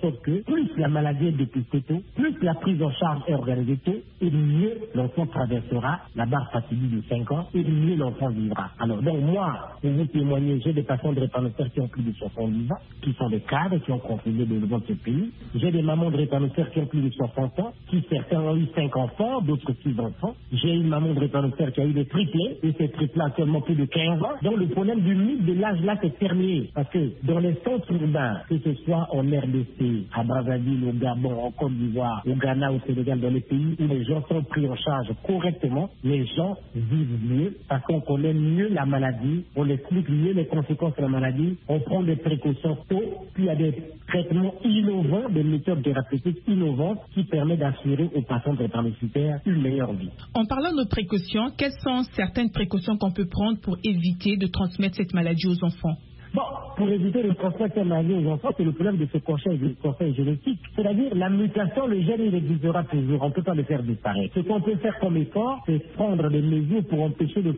sorte que plus la maladie est dépistée tôt, plus la prise en charge est organisée tôt, et mieux l'enfant traversera la barre fatidique de 5 ans, et mieux l'enfant vivra. Alors donc moi, pour vous témoigner, j'ai des patients de drépanocytaires qui ont plus de 70 ans, qui sont des cadres, qui ont contribué au développement de ce pays. J'ai des mamans de drépanocytaires qui ont plus de 60 ans, qui certains ont eu 5 enfants, d'autres 6 enfants. J'ai une maman de drépanocytaire qui a eu des triplés, et ces triplés actuellement plus de 15 ans. Donc le problème du mythe de l'âge là, c'est terminé. Parce que dans les centres urbains, que ce soit en RDC, à Brazzaville, au Gabon, en Côte d'Ivoire, au Ghana, au Sénégal, dans les pays où les gens sont pris en charge correctement, les gens vivent mieux parce qu'on connaît mieux la maladie, on explique mieux les conséquences de la maladie, on prend des précautions tôt, puis il y a des traitements innovants, des méthodes thérapeutiques innovantes qui permettent d'assurer aux patients drépanocytaires une meilleure vie. En parlant de précautions, quelles sont certaines précautions qu'on peut prendre pour éviter de transmettre cette maladie aux enfants? Bon, pour éviter de transmettre la maladie aux enfants, c'est le problème de ce conseil génétique. C'est-à-dire, la mutation, le gène, il existera toujours. On ne peut pas le faire disparaître. Ce qu'on peut faire comme effort, c'est prendre des mesures pour empêcher de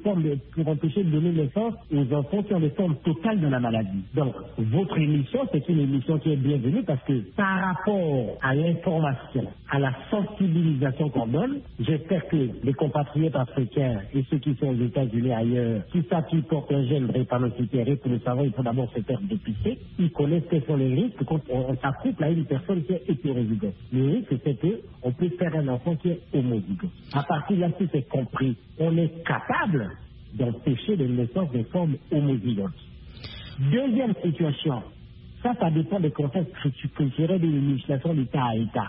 donner naissance aux enfants qui ont des formes totales de la maladie. Donc, votre émission, c'est une émission qui est bienvenue parce que par rapport à l'information, à la sensibilisation qu'on donne, j'espère que les compatriotes africains et ceux qui sont aux États-Unis ailleurs, qui savent qu'ils portent un gène drépanocytaire, et pour le savoir, il faut d'abord se faire dépister. Ils connaissent quels sont les risques quand on s'accouple à une personne qui est hétérozygote. Le risque, c'est qu'on peut faire un enfant qui est homozygote. À partir de là, si c'est compris, on est capable d'empêcher la naissance des formes homozygotes. Deuxième situation, ça dépend des contextes culturels de législation d'État à État.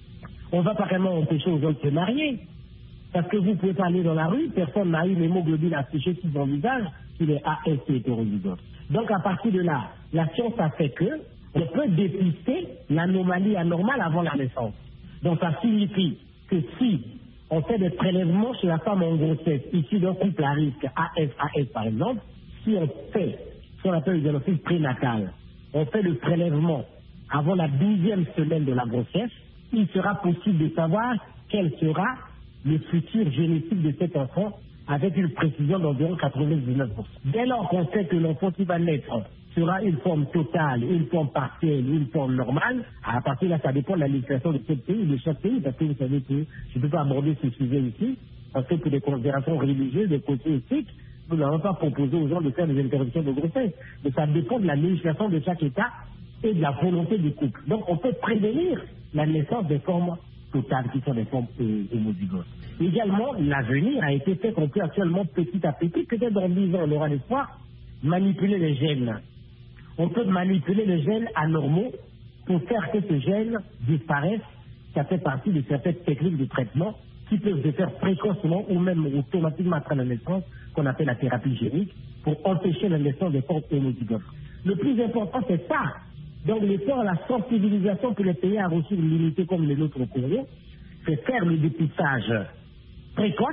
On va pas vraiment empêcher aux gens de se marier. Parce que vous pouvez pas aller dans la rue, personne n'a eu l'hémoglobine affichée sur son visage, qu'il est AS hétérozygote. Donc à partir de là, la science a fait que on peut dépister l'anomalie anormale avant la naissance. Donc ça signifie que si on fait des prélèvements chez la femme en grossesse, issue d'un couple à risque AS par exemple, si on fait ce qu'on appelle le diagnostic prénatal, on fait le prélèvement avant la 12e semaine de la grossesse, il sera possible de savoir quel sera le futur génétique de cet enfant avec une précision d'environ 99%. Dès lors qu'on sait que l'enfant qui va naître sera une forme totale, une forme partielle, une forme normale, à partir de là, ça dépend de la législation de chaque pays, parce que vous savez que je ne peux pas aborder ce sujet ici, parce que pour des considérations religieuses, des côtés éthiques, nous n'avons pas proposé aux gens de faire des interruptions de grossesse. Mais ça dépend de la législation de chaque État et de la volonté du couple. Donc on peut prévenir la naissance des formes totales qui sont des formes homozygotes. Également, l'avenir a été fait qu'on peut actuellement petit à petit, peut-être dans 10 ans on aura l'espoir, manipuler les gènes. On peut manipuler les gènes anormaux pour faire que ces gènes disparaissent. Ça fait partie de certaines techniques de traitement qui peuvent se faire précocement ou même automatiquement après la naissance, qu'on appelle la thérapie génique, pour empêcher la naissance des formes homozygotes. Le plus important, c'est ça. Donc l'effort, la sensibilisation que les pays ont reçu une limité comme les autres courriers, c'est faire le dépistage précoce.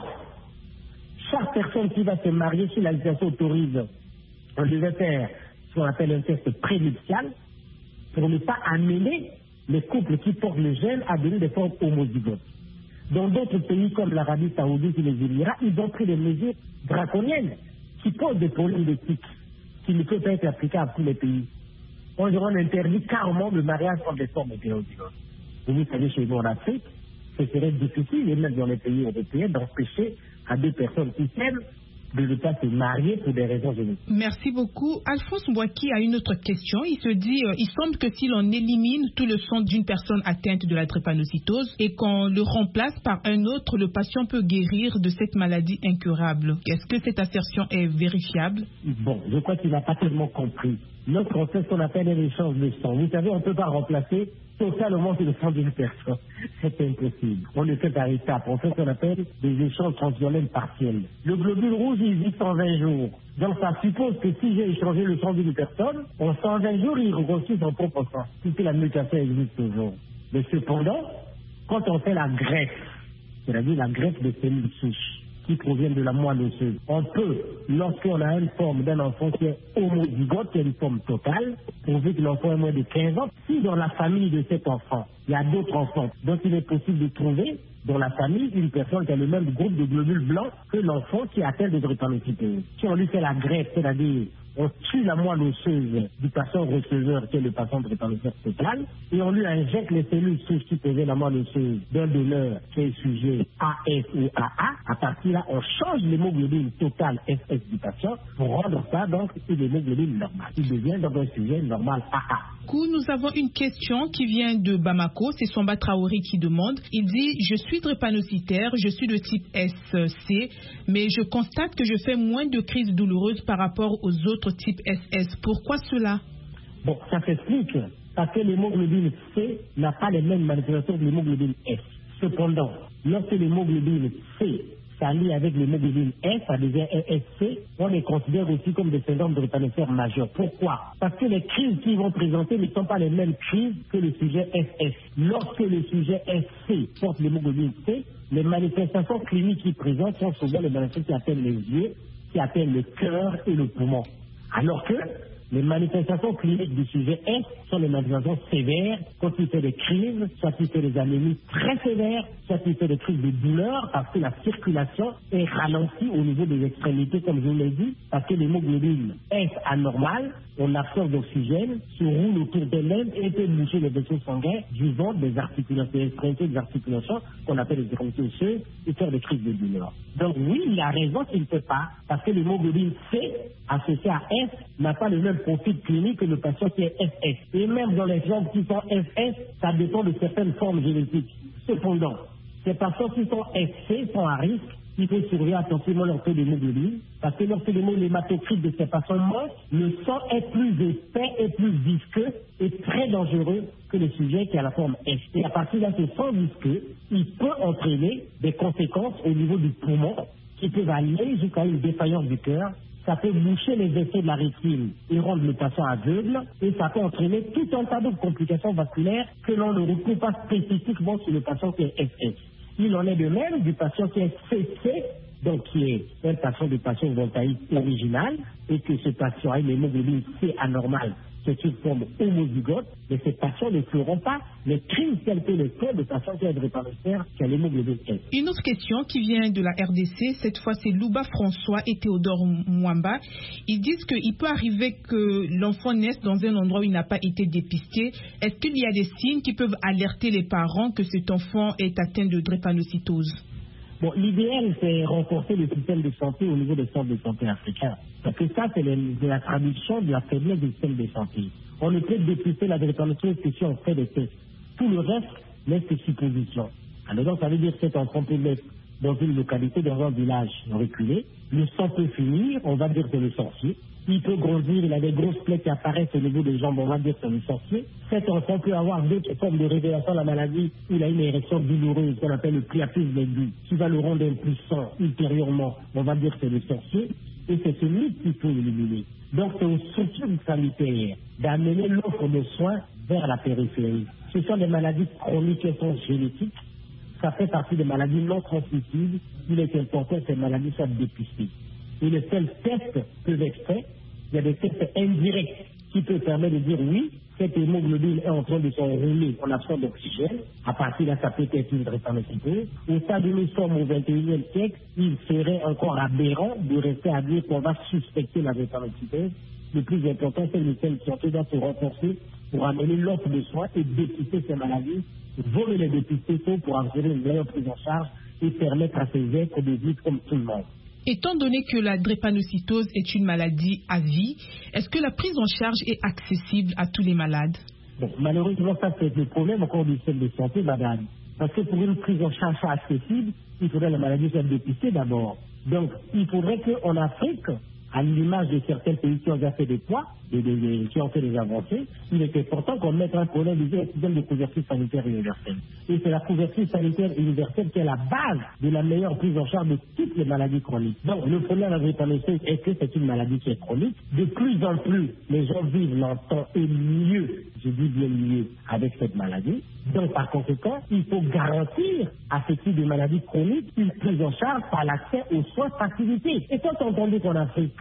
Chaque personne qui va se marier, si la législation autorise, on devait faire ce qu'on appelle un test prénuptial pour ne pas amener les couples qui portent le gène à donner des formes homozygotes. Dans d'autres pays comme l'Arabie Saoudite et les Émirats, ils ont pris des mesures draconiennes qui posent des problèmes d'éthique qui ne peuvent pas être appliquées à tous les pays. On interdit carrément le mariage entre des formes hétérozygotes. Vous savez, chez nous en Afrique, ce serait difficile, et même dans les pays européens, d'empêcher à deux personnes qui s'aiment de ne pas se marier pour des raisons génétiques. Merci beaucoup. Alphonse Mbouaki a une autre question. Il se dit, il semble que si l'on élimine tout le sang d'une personne atteinte de la drépanocytose et qu'on le remplace par un autre, le patient peut guérir de cette maladie incurable. Est-ce que cette assertion est vérifiable? Bon, je crois qu'il n'a pas tellement compris. Notre on fait ce qu'on appelle un échange de sang. Vous savez, on ne peut pas remplacer totalement le sang d'une personne. C'est impossible. On le fait par étapes. On fait ce qu'on appelle des échanges transitionnels partiels. Le globule rouge, il vit 120 jours. Donc ça suppose que si j'ai échangé le sang d'une personne, en 120 jours, il reconstruit son propre sang. Puisque la mutation existe toujours. Mais cependant, quand on fait la greffe, c'est-à-dire la greffe de cellules souches, qui proviennent de la moelle osseuse. On peut, lorsqu'on a une forme d'un enfant qui est homozygote, qui est une forme totale, prouver que l'enfant est moins de 15 ans. Si dans la famille de cet enfant, il y a d'autres enfants, donc il est possible de trouver dans la famille une personne qui a le même groupe de globules blancs que l'enfant qui a atteint de drépanocytose. Si on lui fait la greffe, c'est-à-dire on tue la moelle osseuse du patient receveur, qui est le patient drépanocytaire total, et on lui injecte les cellules souches qui posaient la moelle osseuse d'un donneur qui est sujet AS ou AA. À partir de là, on change l'hémoglobine totale SS du patient pour rendre ça donc une hémoglobine normale. Il devient donc un sujet normal AA. Nous avons une question qui vient de Bamako, c'est Somba Traoré qui demande. Il dit, je suis drépanocytaire, je suis de type SC, mais je constate que je fais moins de crises douloureuses par rapport aux autres types SS. Pourquoi cela? Bon, ça s'explique parce que l'hémoglobine C n'a pas les mêmes manifestations que l'hémoglobine S. Cependant, lorsque l'hémoglobine C s'allie avec l'hémoglobine S, ça devient ESC, on les considère aussi comme des syndromes drépanocytaires majeurs. Pourquoi? Parce que les crises qu'ils vont présenter ne sont pas les mêmes crises que le sujet SS. Lorsque le sujet SC porte l'hémoglobine C, les manifestations cliniques qu'il présente sont souvent les manifestations qui atteignent les yeux, qui atteignent le cœur et le poumon. Alors que les manifestations cliniques du sujet S sont les manifestations sévères, quand il fait des crises, soit il fait des anémies très sévères, soit il fait des crises de douleur parce que la circulation est ralentie au niveau des extrémités, comme je vous l'ai dit, parce que l'hémoglobine est anormale, on absorbe d'oxygène, se roule autour des lèvres et peut boucher les vaisseaux sanguins du ventre, des articulations, des extrémités des articulations, qu'on appelle les extrémités osseuses, et faire des crises de douleur. Donc oui, il a raison qu'il ne peut pas, parce que l'hémoglobine C, associé à S, n'a pas le même profil clinique que le patient qui est SS. Et même dans les gens qui sont SS, ça dépend de certaines formes génétiques. Cependant, ces patients qui sont SC sont à risque. Il faut surveiller attentivement leur taux d'hémoglobine, parce que lorsque l'hématocrite de ces patients monte, le sang est plus épais et plus visqueux et très dangereux que le sujet qui a la forme S. Et à partir de ce sang visqueux, il peut entraîner des conséquences au niveau du poumon qui peuvent aller jusqu'à une défaillance du cœur. Ça peut boucher les vaisseaux de la rétine et rendre le patient aveugle, et ça peut entraîner tout un tas d'autres complications vasculaires que l'on ne retrouve pas spécifiquement sur le patient qui est SS. Il en est de même du patient qui est CC, donc qui est un patient de patient voltaïque original, et que ce patient a une hémoglobine C anormale, c'est une forme homozygote, mais ces patients ne feront pas les crises telles que le cas de patients qui ont drépanocytaire qui a l'hémoglobine S. Une autre question qui vient de la RDC, cette fois c'est Louba François et Théodore Mwamba. Ils disent qu'il peut arriver que l'enfant naisse dans un endroit où il n'a pas été dépisté. Est-ce qu'il y a des signes qui peuvent alerter les parents que cet enfant est atteint de drépanocytose? Bon, l'idéal, c'est renforcer le système de santé au niveau des centres de santé africains. Parce que ça, c'est la traduction de la faiblesse du système de santé. On ne peut dépister la drépanocytose que si on fait des tests. Tout le reste n'est que supposition. Alors donc, ça veut dire que cet enfant peut naître dans une localité, dans un village reculé. Le sang peut finir, on va dire que c'est le sorcier. Il peut grandir, il a des grosses plaies qui apparaissent au niveau des jambes, on va dire que c'est le sorcier. Cet enfant peut avoir d'autres formes de révélation de la maladie, où il a une érection douloureuse qu'on appelle le priapisme aigu, qui va le rendre impuissant ultérieurement, on va dire que c'est le sorcier. Et c'est ce mythe qu'il faut éliminer. Donc c'est aux structures sanitaires d'amener l'offre de soins vers la périphérie. Ce sont des maladies chroniques qui sont génétiques. Ça fait partie des maladies non transmissibles. Il est important que ces maladies soient dépistées. Et les seuls tests peuvent être faits. Il y a des tests indirects qui peuvent permettre de dire oui, cette hémoglobine est en train de s'enrouler en absence d'oxygène. À partir de là, ça peut être une drépanocytose. Au stade où nous sommes au XXIe siècle, il serait encore aberrant de rester à dire qu'on va suspecter la drépanocytose. Le plus important, c'est que le système de santé doit se renforcer pour amener l'offre de soins et dépister ces maladies. Vaut mieux les dépister tôt pour assurer une meilleure prise en charge et permettre à ces êtres de vivre comme tout le monde. Étant donné que la drépanocytose est une maladie à vie, est-ce que la prise en charge est accessible à tous les malades? Bon, malheureusement, ça c'est le problème encore du système de santé, madame. Parce que pour une prise en charge accessible, il faudrait que la maladie soit dépistée d'abord. Donc, il faudrait qu'en Afrique, à l'image de certains pays qui ont déjà fait des poids, qui ont fait des avancées, il est important qu'on mette un problème de système de couverture sanitaire universelle. Et c'est la couverture sanitaire universelle qui est la base de la meilleure prise en charge de toutes les maladies chroniques. Donc, le problème de la drépanocytose est que c'est une maladie qui est chronique. De plus en plus, les gens vivent longtemps et mieux, je dis bien mieux, avec cette maladie. Donc, par conséquent, il faut garantir à ce type de maladie chronique une prise en charge par l'accès aux soins facilités. Et quand on dit qu'en Afrique,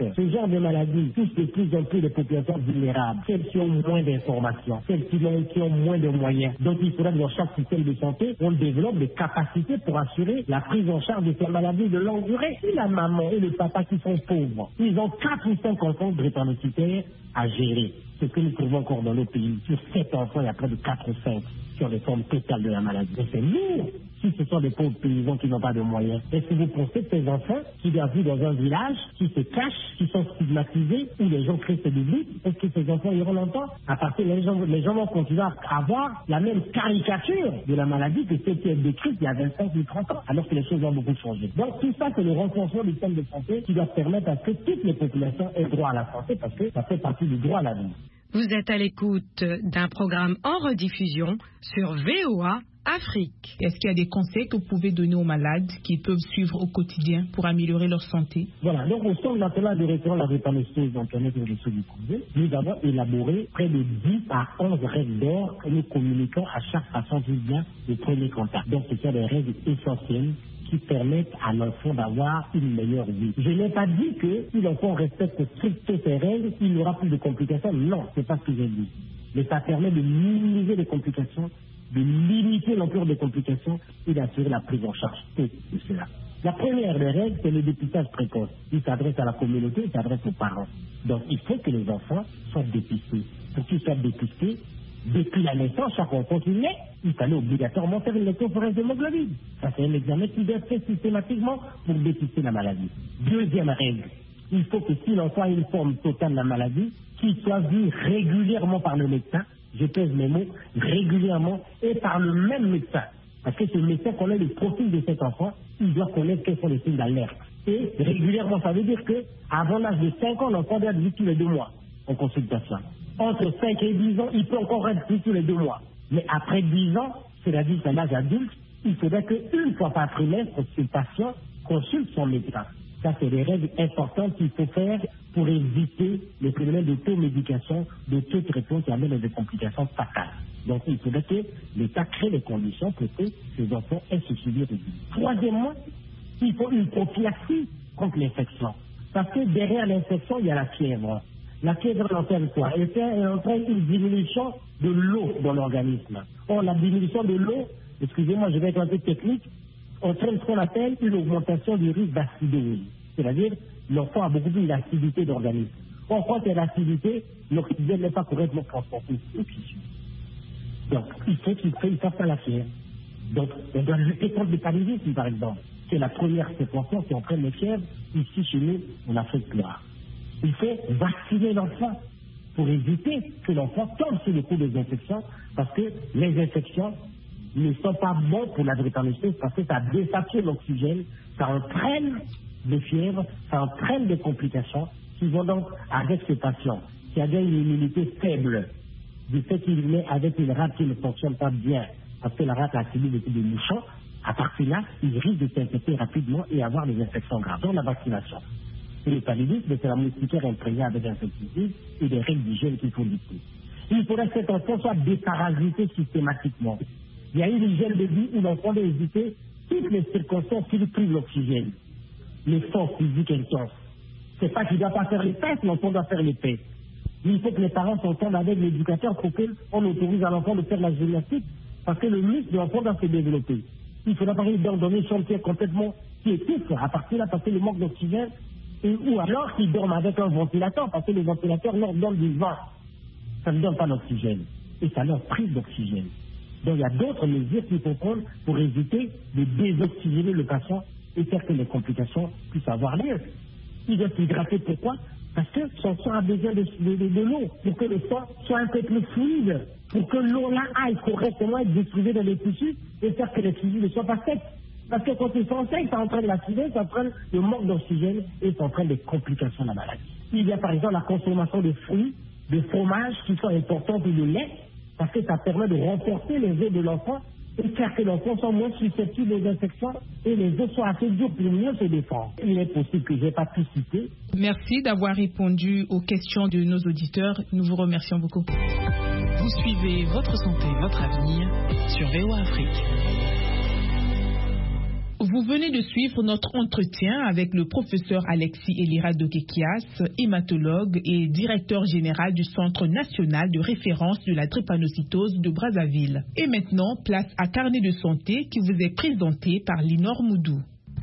ce genre de maladie touche de plus en plus les populations vulnérables, celles qui ont moins d'informations, celles qui ont moins de moyens. Donc il faudrait que dans chaque système de santé, on développe des capacités pour assurer la prise en charge de ces maladies de longue durée. Si la maman et le papa qui sont pauvres, ils ont 4 ou 5 enfants drépanocytaires à gérer. Ce que nous trouvons encore dans nos pays. Sur 7 enfants, il y a près de 4 ou 5 qui ont des formes totales de la maladie. Et c'est lourd si ce sont des pauvres paysans qui n'ont pas de moyens. Est-ce que vous pensez que ces enfants qui doivent vivre dans un village, qui se cachent, qui sont stigmatisés, où les gens créent ces publics, est-ce que ces enfants iront longtemps? À partir les gens vont continuer à avoir la même caricature de la maladie que celle qui est décrite il y a 25 ou 30 ans, alors que les choses ont beaucoup changé. Donc tout ça, c'est le renforcement du système de santé qui doit permettre à ce que toutes les populations aient droit à la santé, parce que ça fait partie du droit à la vie. Vous êtes à l'écoute d'un programme en rediffusion sur VOA Afrique. Est-ce qu'il y a des conseils que vous pouvez donner aux malades qui peuvent suivre au quotidien pour améliorer leur santé? Voilà, donc au Centre national de référence de la drépanocytose d'Antoinette et de Souli-Couvé, nous avons élaboré près de 10 à 11 règles d'or que nous communiquons à chaque patient qui vient de premier contact. Donc ce sont des règles essentielles qui permettent à l'enfant d'avoir une meilleure vie. Je n'ai pas dit que si l'enfant respecte strictement ces règles, il n'y aura plus de complications. Non, c'est pas ce que j'ai dit. Mais ça permet de minimiser les complications, de limiter l'ampleur des complications et d'assurer la prise en charge de cela. La première des règles, c'est le dépistage précoce. Il s'adresse à la communauté, il s'adresse aux parents. Donc il faut que les enfants soient dépistés. Pour qu'ils soient dépistés, depuis la naissance, chaque enfant qui naît, il fallait obligatoirement faire une lectophorèse d'hémoglobine. Ça, c'est un examen qui doit être fait systématiquement pour dépister la maladie. Deuxième règle, il faut que si l'enfant a une forme totale de la maladie, qu'il soit vu régulièrement par le médecin, je pèse mes mots, régulièrement, et par le même médecin. Parce que ce médecin connaît le profil de cet enfant, il doit connaître quels sont les signes d'alerte. Et régulièrement, ça veut dire qu'avant l'âge de 5 ans, l'enfant doit être vu tous les 2 mois en consultation. Entre 5 et 10 ans, il peut encore être vu tous les 2 mois. Mais après 10 ans, c'est-à-dire à l'âge adulte, il faudrait qu'une fois par trimestre, ce patient consulte son médecin. Ça, c'est des règles importantes qu'il faut faire pour éviter les phénomènes d'automédication, de toute réponse qui amène à des complications fatales. Donc, il faudrait que l'État crée les conditions pour que ces enfants aient ce suivi régulier. Troisièmement, il faut une prophylaxie contre l'infection. Parce que derrière l'infection, il y a la fièvre. La fièvre entraîne quoi? Elle entraîne une diminution de l'eau dans l'organisme. Or, la diminution de l'eau, excusez-moi, je vais être un peu technique, entraîne ce qu'on appelle une augmentation du risque d'acidose. C'est-à-dire, l'enfant a beaucoup plus d'acidité d'organisme. Or, quand il y a l'acidité, l'oxygène n'est pas correctement transporté au tissu. Donc, il faut qu'il fasse à la fièvre. Donc, on doit lutter contre le paludisme, par exemple. C'est la première séquence qui entraîne les fièvres ici chez nous en Afrique noire. Il faut vacciner l'enfant pour éviter que l'enfant tombe sur le coup des infections, parce que les infections ne sont pas bonnes pour la drépanocytose, parce que ça désature l'oxygène, ça entraîne des fièvres, ça entraîne des complications qui vont donc avec ce patient qui a une immunité faible, du fait qu'il est avec une rate qui ne fonctionne pas bien, parce que la rate a accumulé beaucoup de mouchons, à partir de là, il risque de s'infecter rapidement et avoir des infections graves. Donc la vaccination. Et le paludisme, c'est la moustiquaire imprégnée avec insecticide et des règles d'hygiène qu'il faut lutter. Il faudrait que cet enfant soit déparasité systématiquement. Il y a une hygiène de vie où l'enfant doit éviter toutes les circonstances qui lui privent l'oxygène. L'effort physique intense. C'est pas qu'il ne doit pas faire les tests, l'enfant doit faire les tests. Il faut que les parents s'entendent avec l'éducateur pour qu'on autorise à l'enfant de faire la gymnastique, parce que le muscle de l'enfant doit se développer. Il faudra pas leur donner son pied complètement qui étouffe à partir de là, parce que le manque d'oxygène, ou alors qu'ils dorment avec un ventilateur, parce que les ventilateurs leur donnent du vent. Ça ne donne pas d'oxygène. Et ça leur prive d'oxygène. Donc il y a d'autres mesures qu'il faut prendre pour éviter de désoxygéner le patient et faire que les complications puissent avoir lieu. Il doit s'hydrater, pourquoi? Parce que son sang a besoin de l'eau, pour que le sang soit un peu plus fluide, pour que l'eau là aille correctement être distribuée dans les tissus et faire que les tissus ne soient pas secs. Parce que quand ils sont secs, ça entraîne l'acidité, ça entraîne le manque d'oxygène et ça entraîne des complications de la maladie. Il y a par exemple la consommation de fruits, de fromages qui sont importants pour le lait, parce que ça permet de renforcer les os de l'enfant et faire que l'enfant soit moins susceptible aux infections et les os soient assez durs pour mieux se défendre. Il est possible que je n'ai pas pu citer. Merci d'avoir répondu aux questions de nos auditeurs. Nous vous remercions beaucoup. Vous suivez Votre Santé, Votre Avenir sur VOA Afrique. Vous venez de suivre notre entretien avec le professeur Alexis Elira Dokekias, hématologue et directeur général du Centre national de référence de la drépanocytose de Brazzaville. Et maintenant, place à Carnet de santé qui vous est présenté par Linor Moudou.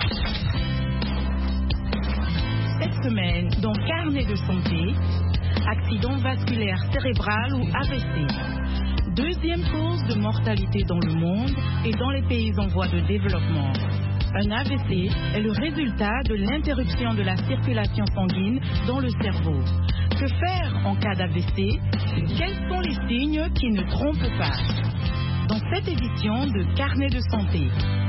Cette semaine, dans Carnet de santé, accident vasculaire cérébral ou AVC. Deuxième cause de mortalité dans le monde et dans les pays en voie de développement. Un AVC est le résultat de l'interruption de la circulation sanguine dans le cerveau. Que faire en cas d'AVC? Quels sont les signes qui ne trompent pas? Dans cette édition de Carnet de santé.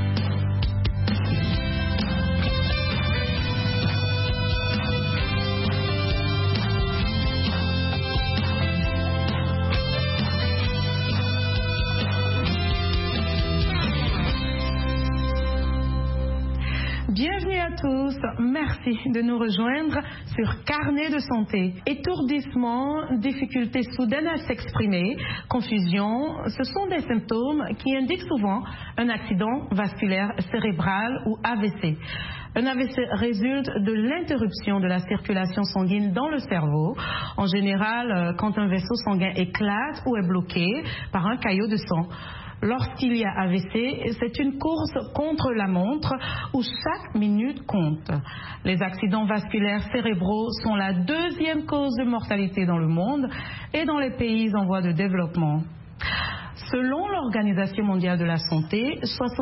Bienvenue à tous, merci de nous rejoindre sur Carnet de santé. Étourdissement, difficultés soudaines à s'exprimer, confusion, ce sont des symptômes qui indiquent souvent un accident vasculaire cérébral ou AVC. Un AVC résulte de l'interruption de la circulation sanguine dans le cerveau, en général quand un vaisseau sanguin éclate ou est bloqué par un caillot de sang. Lorsqu'il y a AVC, c'est une course contre la montre où chaque minute compte. Les accidents vasculaires cérébraux sont la deuxième cause de mortalité dans le monde et dans les pays en voie de développement. Selon l'Organisation mondiale de la santé,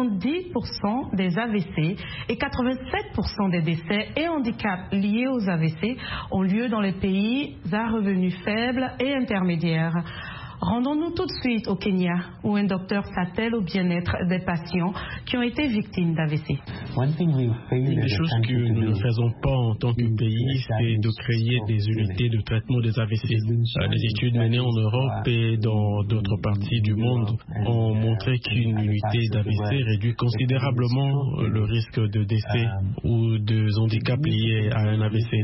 70% des AVC et 87% des décès et handicaps liés aux AVC ont lieu dans les pays à revenus faibles et intermédiaires. Rendons-nous tout de suite au Kenya, où un docteur s'attelle au bien-être des patients qui ont été victimes d'AVC. Une des choses que nous ne faisons pas en tant que pays, c'est de créer des unités de traitement des AVC. Les études menées en Europe et dans d'autres parties du monde ont montré qu'une unité d'AVC réduit considérablement le risque de décès ou de handicap liés à un AVC.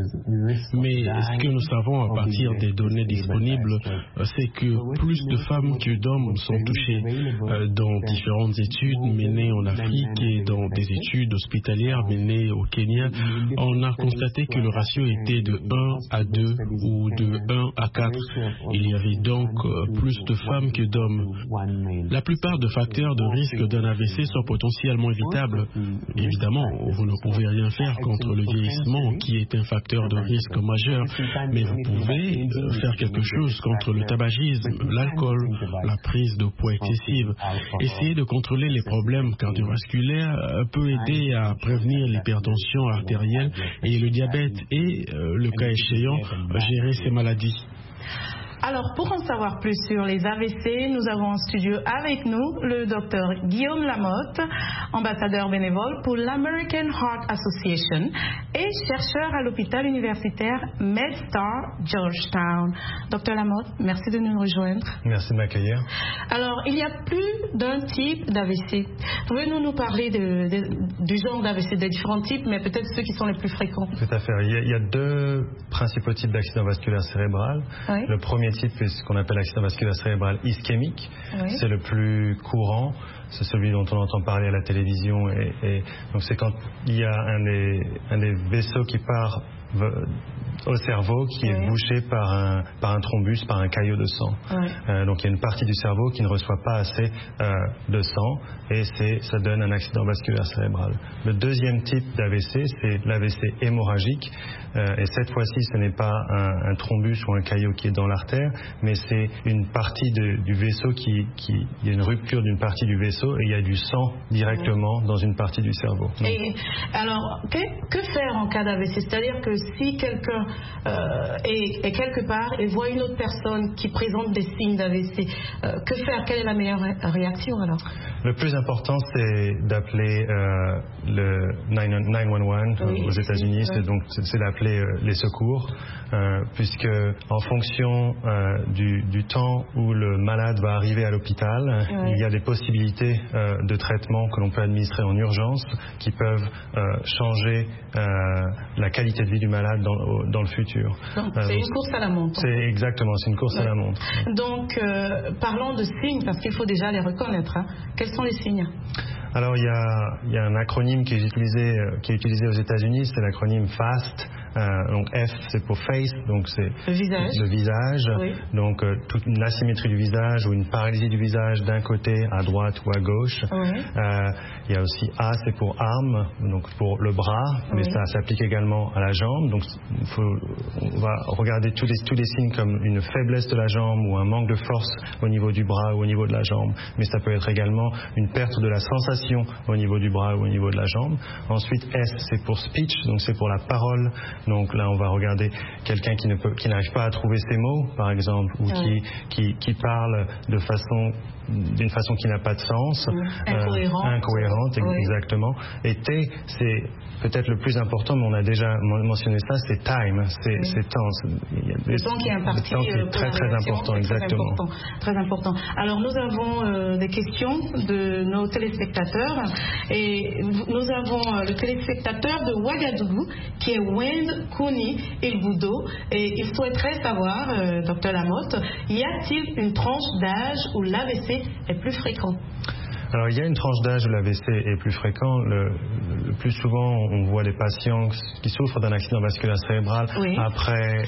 Mais ce que nous savons à partir des données disponibles, c'est que plus de femmes que d'hommes sont touchées. Dans différentes études menées en Afrique et dans des études hospitalières menées au Kenya, on a constaté que le ratio était de 1 à 2 ou de 1 à 4. Il y avait donc plus de femmes que d'hommes. La plupart des facteurs de risque d'un AVC sont potentiellement évitables. Évidemment, vous ne pouvez rien faire contre le vieillissement qui est un facteur de risque majeur, mais vous pouvez faire quelque chose contre le tabagisme, l'alcool, la prise de poids excessive. Essayer de contrôler les problèmes cardiovasculaires peut aider à prévenir l'hypertension artérielle et le diabète et, le cas échéant, gérer ces maladies. Alors, pour en savoir plus sur les AVC, nous avons en studio avec nous le docteur Guillaume Lamotte, ambassadeur bénévole pour l'American Heart Association et chercheur à l'hôpital universitaire MedStar Georgetown. Docteur Lamotte, merci de nous rejoindre. Merci de m'accueillir. Alors, il y a plus d'un type d'AVC. Pouvez-vous nous parler du genre d'AVC, des différents types, mais peut-être ceux qui sont les plus fréquents? Tout à fait. Il y a deux principaux types d'accidents vasculaires cérébraux. Oui. Le premier type est ce qu'on appelle l'accident vasculaire cérébral ischémique. Oui. C'est le plus courant. C'est celui dont on entend parler à la télévision. Et donc c'est quand il y a un des vaisseaux qui part au cerveau qui est bouché par un thrombus, par un caillot de sang. Donc il y a une partie du cerveau qui ne reçoit pas assez de sang et ça donne un accident vasculaire cérébral. Le deuxième type d'AVC, c'est l'AVC hémorragique. Et cette fois-ci, ce n'est pas un thrombus ou un caillot qui est dans l'artère, mais c'est une partie du vaisseau il y a une rupture d'une partie du vaisseau et il y a du sang directement dans une partie du cerveau. Donc, et alors, que faire en cas d'AVC? C'est-à-dire que si quelqu'un est quelque part et voit une autre personne qui présente des signes d'AVC, que faire? Quelle est la meilleure réaction alors? Le plus important, c'est d'appeler le 911 aux États-Unis. C'est d'appeler les secours, puisque en fonction du temps où le malade va arriver à l'hôpital, il y a des possibilités de traitement que l'on peut administrer en urgence qui peuvent changer la qualité de vie du malade dans le futur. C'est une course à la montre. C'est exactement, c'est une course à la montre. Donc, parlons de signes, parce qu'il faut déjà les reconnaître. Quels sont les signes? Alors il y a un acronyme qui est utilisé aux États-Unis, c'est l'acronyme FAST. Donc F c'est pour face, donc c'est le visage. Oui. Donc toute une asymétrie du visage ou une paralysie du visage d'un côté à droite ou à gauche. Oui. Il y a aussi A c'est pour arm, donc pour le bras, mais ça s'applique également à la jambe. Donc on va regarder tous les signes comme une faiblesse de la jambe ou un manque de force au niveau du bras ou au niveau de la jambe. Mais ça peut être également une perte de la sensation au niveau du bras ou au niveau de la jambe. Ensuite S c'est pour speech, donc c'est pour la parole. Donc là, on va regarder quelqu'un qui n'arrive pas à trouver ses mots, par exemple, ou qui parle d'une façon qui n'a pas de sens. Incohérente, exactement. Et T, c'est peut-être le plus important, mais on a déjà mentionné ça, c'est time, c'est temps. Le temps qui est imparti. Le temps qui est très très important, exactement. Très important. Alors nous avons des questions de nos téléspectateurs et nous avons le téléspectateur de Ouagadougou qui est Wend Kouni Ilboudo et il souhaiterait savoir, Dr Lamotte, y a-t-il une tranche d'âge où l'AVC est plus fréquent? Alors il y a une tranche d'âge où l'AVC est plus fréquent. Le plus souvent, on voit des patients qui souffrent d'un accident vasculaire cérébral après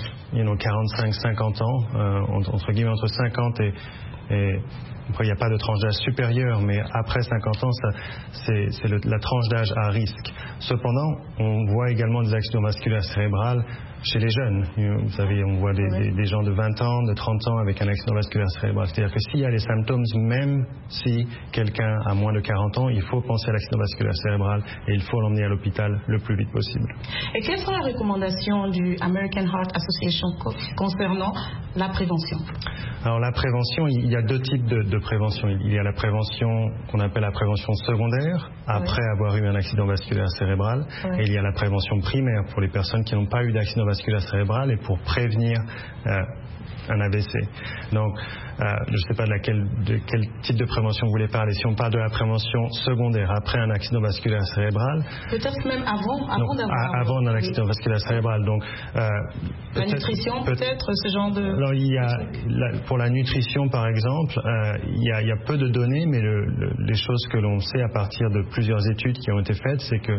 45-50 ans, entre guillemets entre 50 et après, il n'y a pas de tranche d'âge supérieure, mais après 50 ans, c'est la tranche d'âge à risque. Cependant, on voit également des accidents vasculaires cérébrales chez les jeunes. Vous savez, on voit des gens de 20 ans, de 30 ans avec un accident vasculaire cérébral. C'est-à-dire que s'il y a les symptômes, même si quelqu'un a moins de 40 ans, il faut penser à l'accident vasculaire cérébral et il faut l'emmener à l'hôpital le plus vite possible. Et quelles sont les recommandations du American Heart Association concernant la prévention? Alors la prévention, il y a deux types de prévention. Il y a la prévention qu'on appelle la prévention secondaire, après avoir eu un accident vasculaire cérebral. Et il y a la prévention primaire pour les personnes qui n'ont pas eu d'accident vasculaire cérébral et pour prévenir un AVC. Donc, je ne sais pas de quel type de prévention vous voulez parler. Si on parle de la prévention secondaire après un accident vasculaire cérébral, peut-être même avant un accident vasculaire cérébral. Donc, la nutrition, peut-être ce genre de. Alors, il y a pour la nutrition, par exemple, il y a peu de données, mais les choses que l'on sait à partir de plusieurs études qui ont été faites, c'est que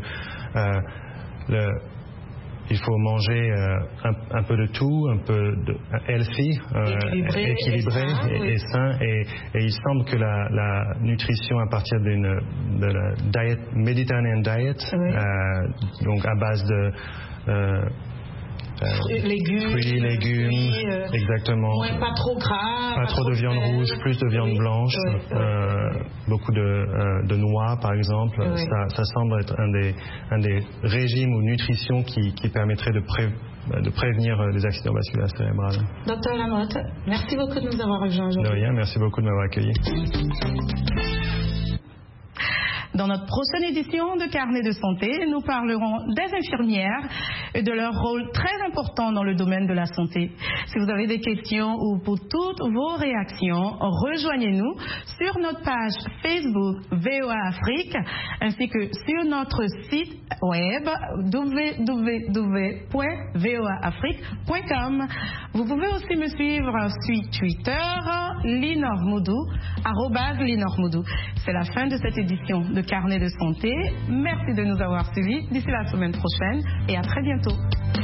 il faut manger un peu de tout, un peu de healthy, équilibré et sain. Et il semble que la nutrition à partir de la diet, Mediterranean diet, donc à base de fruits, légumes, exactement. Pas trop gras. Pas trop de viande rouge, plus de viande blanche, beaucoup de noix par exemple. Ça semble être un des régimes ou nutrition qui permettrait de prévenir les accidents vasculaires cérébrales. Docteur Lamotte, merci beaucoup de nous avoir rejoints aujourd'hui. De rien, merci beaucoup de m'avoir accueilli. Dans notre prochaine édition de Carnet de santé, nous parlerons des infirmières et de leur rôle très important dans le domaine de la santé. Si vous avez des questions ou pour toutes vos réactions, rejoignez-nous sur notre page Facebook VOA Afrique ainsi que sur notre site web www.voaafrique.com. Vous pouvez aussi me suivre sur Twitter, @LinorMoudou. C'est la fin de cette édition de Carnet de santé. Merci de nous avoir suivis. D'ici la semaine prochaine et à très bientôt.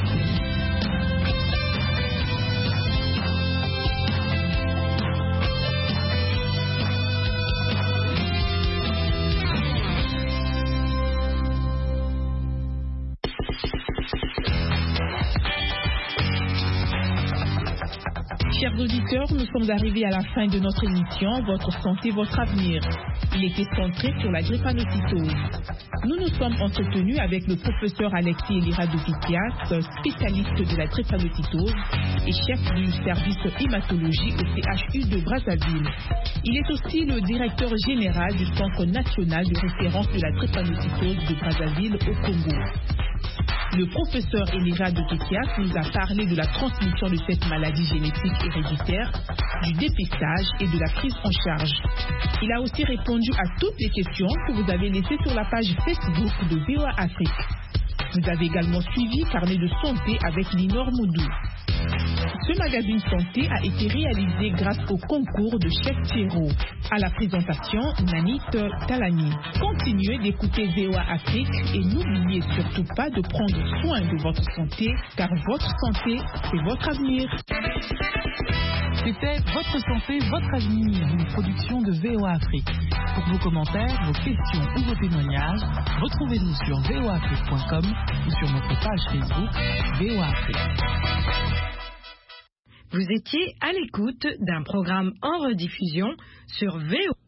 Chers auditeurs, nous sommes arrivés à la fin de notre émission Votre santé, votre avenir. Il était centré sur la drépanocytose. Nous nous sommes entretenus avec le professeur Alexis Elira-Dovitias, spécialiste de la drépanocytose et chef du service hématologie au CHU de Brazzaville. Il est aussi le directeur général du Centre national de référence de la drépanocytose de Brazzaville au Congo. Le professeur Elira-Dovitias nous a parlé de la transmission de cette maladie génétique héréditaire, du dépistage et de la prise en charge. Il a aussi répondu à toutes les questions que vous avez laissées sur la page Facebook de VOA Afrique. Vous avez également suivi Carnet de santé avec Linor Moudou. Ce magazine santé a été réalisé grâce au concours de Chef Thierro. À la présentation, Nanit Talani. Continuez d'écouter VOA Afrique et n'oubliez surtout pas de prendre soin de votre santé, car votre santé, c'est votre avenir. C'était Votre santé, votre avenir, une production de VOA Afrique. Pour vos commentaires, vos questions ou vos témoignages, retrouvez-nous sur voaafrique.com ou sur notre page Facebook VOA Afrique. Vous étiez à l'écoute d'un programme en rediffusion sur VOA.